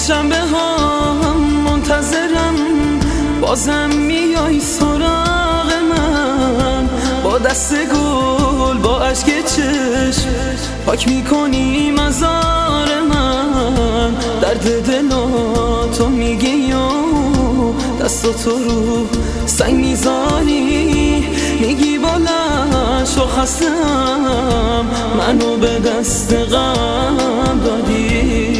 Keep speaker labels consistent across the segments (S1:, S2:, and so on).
S1: شنبه هم منتظرم، بازم میای سراغ من، با دست گل با اشک چشم پاک میکنی مزار من. درد دلاتو میگی و دستاتو رو سنگ میذاری، میگی بالش و خستم، منو به دست غم دادی.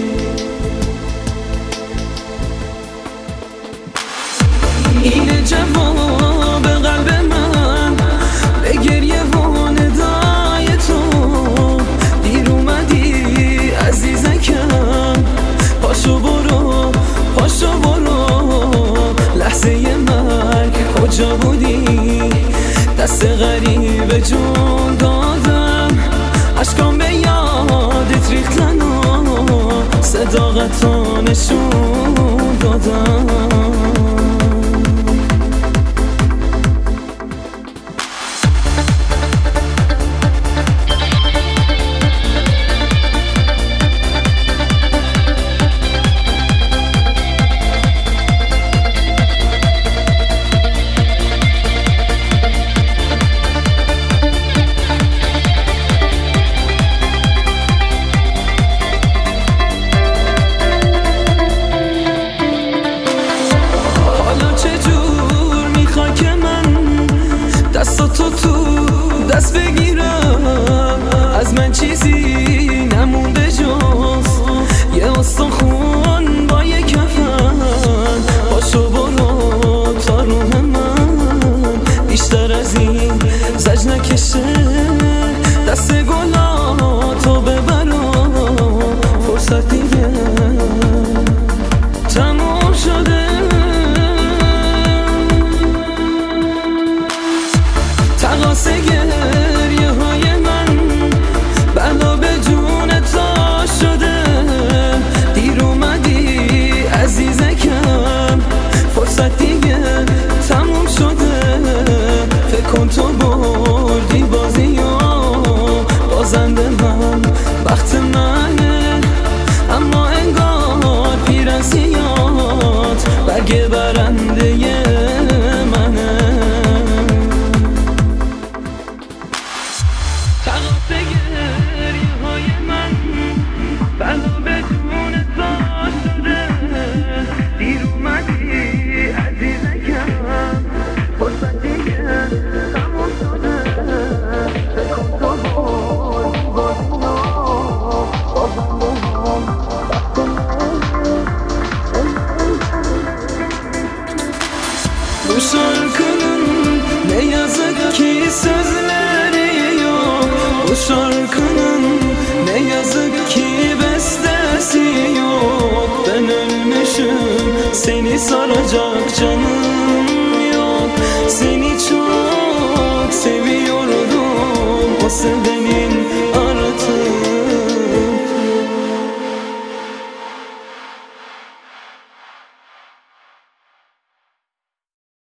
S1: اینه جواب قلب من به گریه و ندای تو، دیر اومدی عزیزکم، پاشو برو پاشو برو، لحظه مرگ کجا بودی؟ دست غریب جون دادم، اشکام به یادت ریختن و صداقتو نشون دادم. دستاتو تو دست بگیرم، از من چیزی نمونده جز یه استخون با یه کفن. پاشو برو تا روح من بیشتر از این زج نکشه، دست گلاتو ببر و فرصت دیگه تموم شده. تقاص گریه های من بلا به جون تا شده، دیر اومدی عزیزکم، فرصت دیگه تموم شده. فکر کن تو بردی بازی و بازنده من وقت منه، اما انگار پیرنسیات برگ برنده منه. تقاص گریه های من بلا به جون تا شده، دیر اومدی عزیزکم، فرصت دیگه تموم شده. فکر کن تو بردی بازی و بازنده من وقت منه. Bu şarkının ne yazık ki sözleri yok, bu şarkının ne yazık ki bestesi yok. Ben ölmüşüm, seni saracak canım yok, seni çok seviyordum, o sebeple